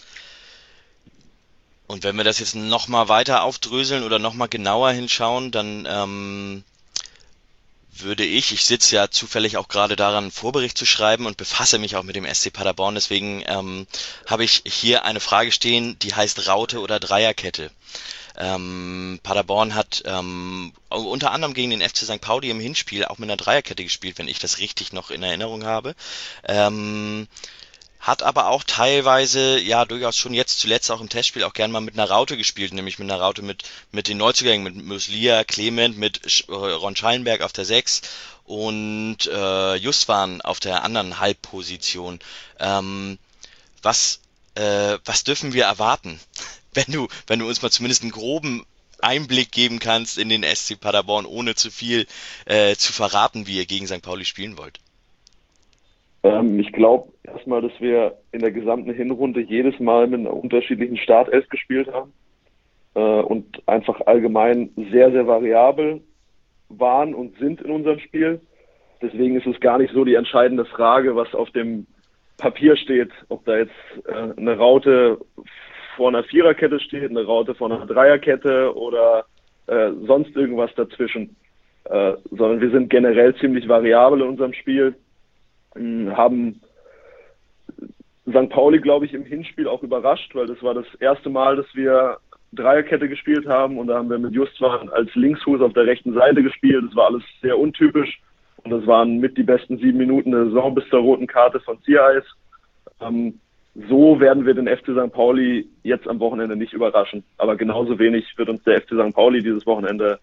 Und wenn wir das jetzt nochmal weiter aufdröseln oder nochmal genauer hinschauen, dann ähm, würde ich, ich sitze ja zufällig auch gerade daran, einen Vorbericht zu schreiben und befasse mich auch mit dem S C Paderborn, deswegen ähm, habe ich hier eine Frage stehen, die heißt Raute oder Dreierkette. Ähm, Paderborn hat ähm, unter anderem gegen den F C Sankt Pauli im Hinspiel auch mit einer Dreierkette gespielt, wenn ich das richtig noch in Erinnerung habe. Ähm, hat aber auch teilweise, ja durchaus schon jetzt zuletzt auch im Testspiel auch gern mal mit einer Raute gespielt, nämlich mit einer Raute mit mit den Neuzugängen, mit Muslia, Clement, mit Ron Schallenberg auf der sechs und äh, Justwan auf der anderen Halbposition. Ähm, was äh, was dürfen wir erwarten? Wenn du, wenn du uns mal zumindest einen groben Einblick geben kannst in den S C Paderborn, ohne zu viel äh, zu verraten, wie ihr gegen Sankt Pauli spielen wollt. Ähm, ich glaube erstmal, dass wir in der gesamten Hinrunde jedes Mal mit einer unterschiedlichen Startelf gespielt haben äh, und einfach allgemein sehr, sehr variabel waren und sind in unserem Spiel. Deswegen ist es gar nicht so die entscheidende Frage, was auf dem Papier steht, ob da jetzt äh, eine Raute vor einer Viererkette steht, eine Raute vor einer Dreierkette oder äh, sonst irgendwas dazwischen, äh, sondern wir sind generell ziemlich variabel in unserem Spiel, äh, haben Sankt Pauli, glaube ich, im Hinspiel auch überrascht, weil das war das erste Mal, dass wir Dreierkette gespielt haben und da haben wir mit Justwan als Linksfuß auf der rechten Seite gespielt. Das war alles sehr untypisch und das waren mit die besten sieben Minuten der Saison bis zur roten Karte von Ziereis. Ähm, So werden wir den F C Sankt Pauli jetzt am Wochenende nicht überraschen. Aber genauso wenig wird uns der F C Sankt Pauli dieses Wochenende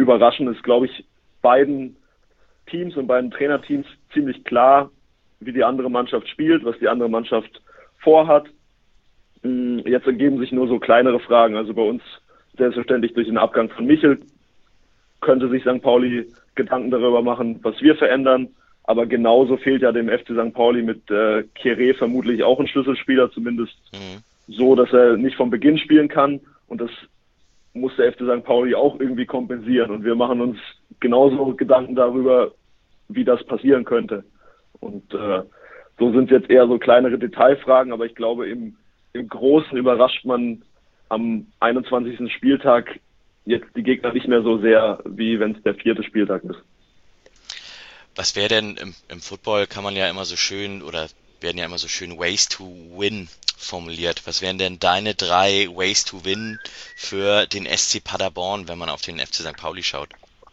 überraschend ist, glaube ich, beiden Teams und beiden Trainerteams ziemlich klar, wie die andere Mannschaft spielt, was die andere Mannschaft vorhat. Jetzt ergeben sich nur so kleinere Fragen. Also bei uns selbstverständlich durch den Abgang von Michel könnte sich Sankt Pauli Gedanken darüber machen, was wir verändern. Aber genauso fehlt ja dem F C Sankt Pauli mit äh, Kéré vermutlich auch ein Schlüsselspieler, zumindest mhm. so, dass er nicht von Beginn spielen kann. Und das muss der F C Sankt Pauli auch irgendwie kompensieren. Und wir machen uns genauso Gedanken darüber, wie das passieren könnte. Und äh, so sind es jetzt eher so kleinere Detailfragen, aber ich glaube, im, im Großen überrascht man am einundzwanzigsten Spieltag jetzt die Gegner nicht mehr so sehr, wie wenn es der vierte Spieltag ist. Was wäre denn im, im Football, kann man ja immer so schön, oder werden ja immer so schön Ways to Win formuliert. Was wären denn deine drei Ways to Win für den S C Paderborn, wenn man auf den F C Sankt Pauli schaut?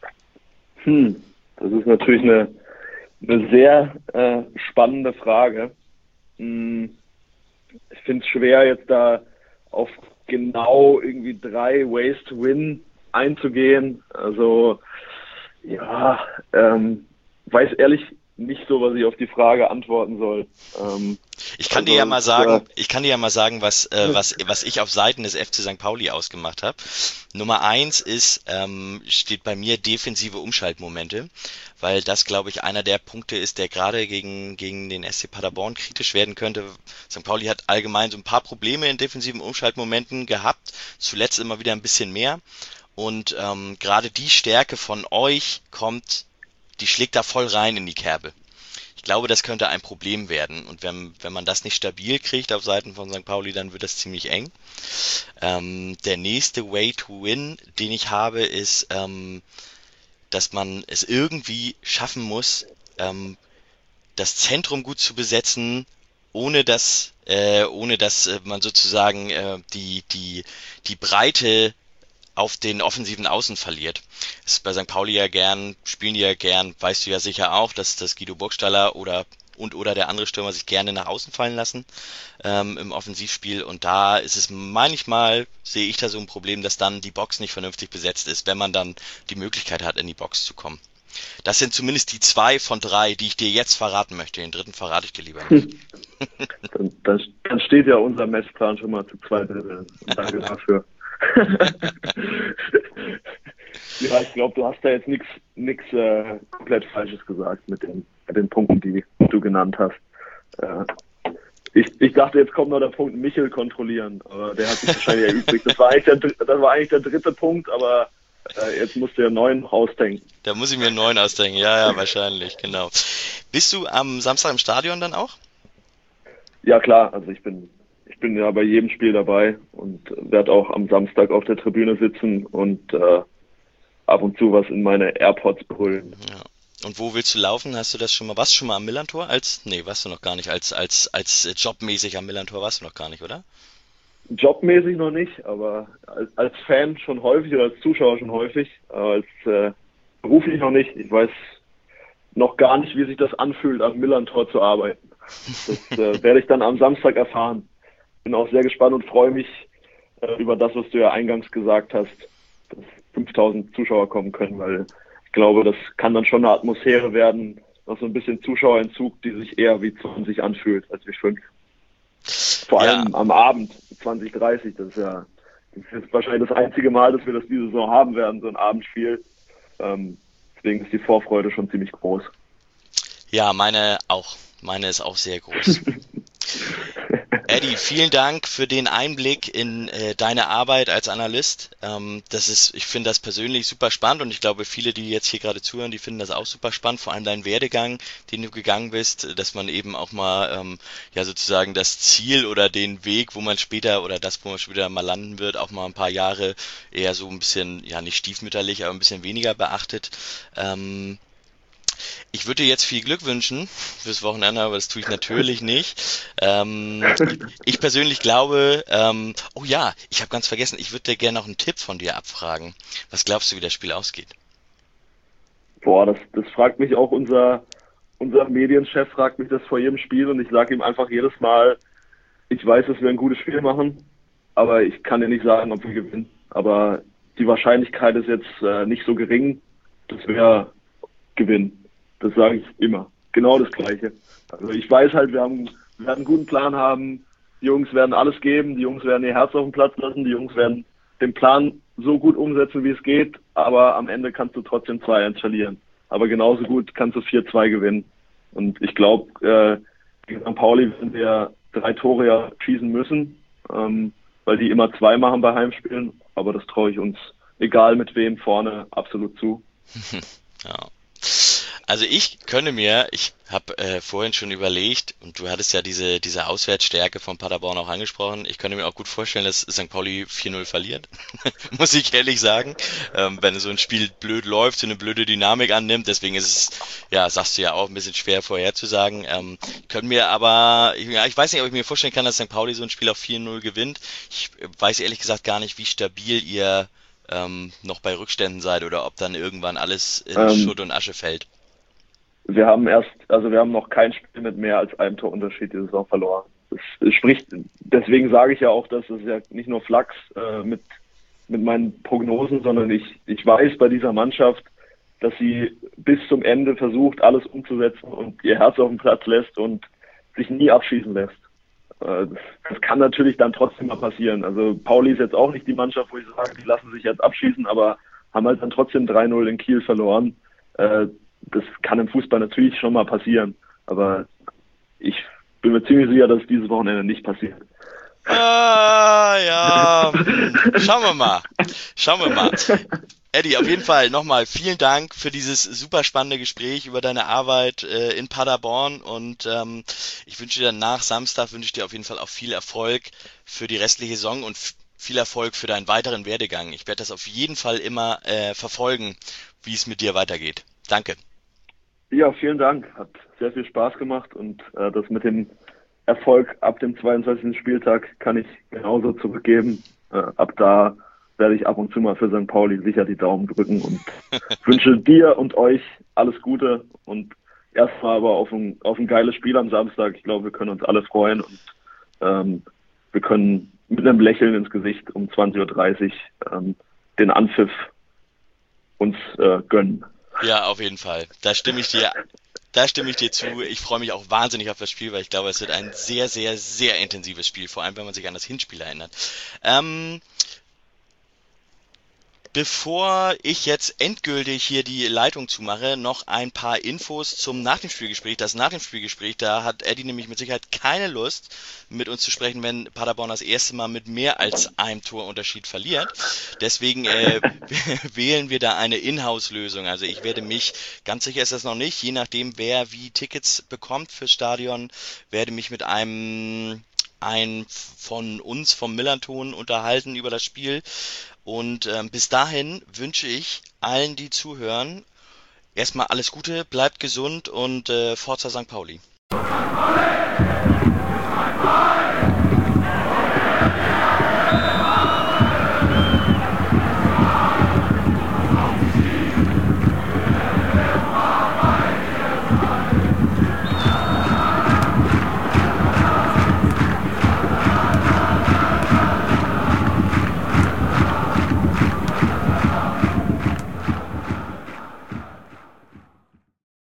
Hm, das ist natürlich eine, eine sehr äh, spannende Frage. Hm, ich finde es schwer, jetzt da auf genau irgendwie drei Ways to Win einzugehen. Also, ja, ähm, weiß ehrlich nicht so, was ich auf die Frage antworten soll. Ähm, ich kann also, dir ja mal sagen, äh, ich kann dir ja mal sagen, was äh, was was ich auf Seiten des F C Sankt Pauli ausgemacht habe. Nummer eins ist, ähm, steht bei mir defensive Umschaltmomente, weil das, glaube ich, einer der Punkte ist, der gerade gegen gegen den S C Paderborn kritisch werden könnte. Sankt Pauli hat allgemein so ein paar Probleme in defensiven Umschaltmomenten gehabt, zuletzt immer wieder ein bisschen mehr. Und ähm, gerade die Stärke von euch kommt, die schlägt da voll rein in die Kerbe. Ich glaube, das könnte ein Problem werden. Und wenn, wenn man das nicht stabil kriegt auf Seiten von Sankt Pauli, dann wird das ziemlich eng. Ähm, der nächste Way to Win, den ich habe, ist, ähm, dass man es irgendwie schaffen muss, ähm, das Zentrum gut zu besetzen, ohne dass, äh, ohne dass äh, man sozusagen äh, die, die, die Breite auf den offensiven Außen verliert. Das ist bei Sankt Pauli ja gern, spielen die ja gern, weißt du ja sicher auch, dass das Guido Burgstaller oder und oder der andere Stürmer sich gerne nach außen fallen lassen ähm, im Offensivspiel. Und da ist es manchmal, sehe ich da so ein Problem, dass dann die Box nicht vernünftig besetzt ist, wenn man dann die Möglichkeit hat, in die Box zu kommen. Das sind zumindest die zwei von drei, die ich dir jetzt verraten möchte. Den dritten verrate ich dir lieber nicht. dann, dann, dann steht ja unser Messplan schon mal zu zwei Dritteln. Danke dafür. Ja, ich glaube, du hast da jetzt nichts nichts äh, komplett Falsches gesagt mit den, mit den Punkten, die du genannt hast. Äh, ich, ich dachte, jetzt kommt noch der Punkt Michel kontrollieren, aber der hat sich wahrscheinlich erübrigt. Das war eigentlich der, das war eigentlich der dritte Punkt, aber äh, jetzt musst du ja einen neuen ausdenken. Da muss ich mir einen neuen ausdenken, ja, ja, wahrscheinlich, genau. Bist du am Samstag im Stadion dann auch? Ja, klar, also ich bin Ich bin ja bei jedem Spiel dabei und werde auch am Samstag auf der Tribüne sitzen und äh, ab und zu was in meine AirPods brüllen. Ja. Und wo willst du laufen? Hast du das schon mal? Warst du schon mal am Millantor? Als, nee, warst du noch gar nicht. Als, als, als jobmäßig am Millantor warst du noch gar nicht, oder? Jobmäßig noch nicht, aber als, als Fan schon häufig oder als Zuschauer schon häufig, aber als äh, beruflich noch nicht. Ich weiß noch gar nicht, wie sich das anfühlt, am Millantor zu arbeiten. Das äh, werde ich dann am Samstag erfahren. Bin auch sehr gespannt und freue mich äh, über das, was du ja eingangs gesagt hast, dass fünftausend Zuschauer kommen können, weil ich glaube, das kann dann schon eine Atmosphäre werden, noch so ein bisschen Zuschauerentzug, die sich eher wie zwanzig anfühlt als wie fünf. Vor allem ja. Am Abend, zwanzig dreißig, das ist ja das ist jetzt wahrscheinlich das einzige Mal, dass wir das diese Saison haben werden, so ein Abendspiel. Ähm, deswegen ist die Vorfreude schon ziemlich groß. Ja, meine auch. Meine ist auch sehr groß. Eddie, vielen Dank für den Einblick in äh, deine Arbeit als Analyst. Ähm, das ist, ich finde das persönlich super spannend und ich glaube, viele, die jetzt hier gerade zuhören, die finden das auch super spannend, vor allem dein Werdegang, den du gegangen bist, dass man eben auch mal, ähm, ja sozusagen das Ziel oder den Weg, wo man später oder das, wo man später mal landen wird, auch mal ein paar Jahre eher so ein bisschen, ja nicht stiefmütterlich, aber ein bisschen weniger beachtet. Ähm, Ich würde dir jetzt viel Glück wünschen fürs Wochenende, aber das tue ich natürlich nicht. Ähm, ich persönlich glaube, ähm, oh ja, ich habe ganz vergessen, ich würde dir gerne noch einen Tipp von dir abfragen. Was glaubst du, wie das Spiel ausgeht? Boah, das, das fragt mich auch unser, unser Medienchef, fragt mich das vor jedem Spiel und ich sage ihm einfach jedes Mal, ich weiß, dass wir ein gutes Spiel machen, aber ich kann dir nicht sagen, ob wir gewinnen. Aber die Wahrscheinlichkeit ist jetzt äh, nicht so gering, das wäre Gewinn. Das sage ich immer. Genau das Gleiche. Also ich weiß halt, wir haben, wir werden einen guten Plan haben, die Jungs werden alles geben, die Jungs werden ihr Herz auf den Platz lassen, die Jungs werden den Plan so gut umsetzen, wie es geht, aber am Ende kannst du trotzdem zwei eins verlieren. Aber genauso gut kannst du vier zwei gewinnen. Und ich glaube, äh, gegen Sankt Pauli werden wir drei Tore ja schießen müssen, ähm, weil die immer zwei machen bei Heimspielen. Aber das traue ich uns, egal mit wem, vorne absolut zu. Ja. Also ich könnte mir, ich habe äh, vorhin schon überlegt, und du hattest ja diese diese Auswärtsstärke von Paderborn auch angesprochen, ich könnte mir auch gut vorstellen, dass Sankt Pauli vier null verliert, muss ich ehrlich sagen, ähm, wenn so ein Spiel blöd läuft, so eine blöde Dynamik annimmt, deswegen ist es, ja, sagst du ja auch, ein bisschen schwer vorherzusagen. Ähm, können mir aber, ich, ja, ich weiß nicht, ob ich mir vorstellen kann, dass Sankt Pauli so ein Spiel auf vier null gewinnt. Ich weiß ehrlich gesagt gar nicht, wie stabil ihr ähm, noch bei Rückständen seid oder ob dann irgendwann alles in Ähm, Schutt und Asche fällt. Wir haben erst, also wir haben noch kein Spiel mit mehr als einem Torunterschied diese Saison verloren. Das, das spricht, deswegen sage ich ja auch, dass es ja nicht nur Flachs äh, mit mit meinen Prognosen, sondern ich ich weiß bei dieser Mannschaft, dass sie bis zum Ende versucht, alles umzusetzen und ihr Herz auf den Platz lässt und sich nie abschießen lässt. Äh, das, das kann natürlich dann trotzdem mal passieren. Also Pauli ist jetzt auch nicht die Mannschaft, wo ich sage, die lassen sich jetzt abschießen, aber haben halt dann trotzdem drei null in Kiel verloren. Äh, Das kann im Fußball natürlich schon mal passieren, aber ich bin mir ziemlich sicher, dass es dieses Wochenende nicht passiert. Ah, ja, schauen wir mal, schauen wir mal. Eddie, auf jeden Fall nochmal vielen Dank für dieses super spannende Gespräch über deine Arbeit äh, in Paderborn und ähm, ich wünsche dir nach Samstag, wünsche ich dir auf jeden Fall auch viel Erfolg für die restliche Saison und f- viel Erfolg für deinen weiteren Werdegang. Ich werde das auf jeden Fall immer äh, verfolgen, wie es mit dir weitergeht. Danke. Ja, vielen Dank. Hat sehr viel Spaß gemacht und äh, das mit dem Erfolg ab dem zweiundzwanzigsten Spieltag kann ich genauso zurückgeben. Äh, ab da werde ich ab und zu mal für Sankt Pauli sicher die Daumen drücken und wünsche dir und euch alles Gute und erstmal aber auf ein, auf ein geiles Spiel am Samstag. Ich glaube, wir können uns alle freuen und ähm, wir können mit einem Lächeln ins Gesicht um zwanzig Uhr dreißig ähm, den Anpfiff uns äh, gönnen. Ja, auf jeden Fall. Da stimme ich dir, da stimme ich dir zu. Ich freue mich auch wahnsinnig auf das Spiel, weil ich glaube, es wird ein sehr, sehr, sehr intensives Spiel, vor allem wenn man sich an das Hinspiel erinnert. Ähm, Bevor ich jetzt endgültig hier die Leitung zumache, noch ein paar Infos zum Nach dem Spielgespräch. Das Nach dem Spielgespräch, da hat Eddie nämlich mit Sicherheit keine Lust, mit uns zu sprechen, wenn Paderborn das erste Mal mit mehr als einem Torunterschied verliert. Deswegen äh, wählen wir da eine Inhouse-Lösung. Also ich werde mich, ganz sicher ist das noch nicht, je nachdem wer wie Tickets bekommt fürs Stadion, werde mich mit einem ein von uns vom Millanton unterhalten über das Spiel. Und ähm, bis dahin wünsche ich allen, die zuhören, erstmal alles Gute, bleibt gesund und äh, Forza Sankt Pauli.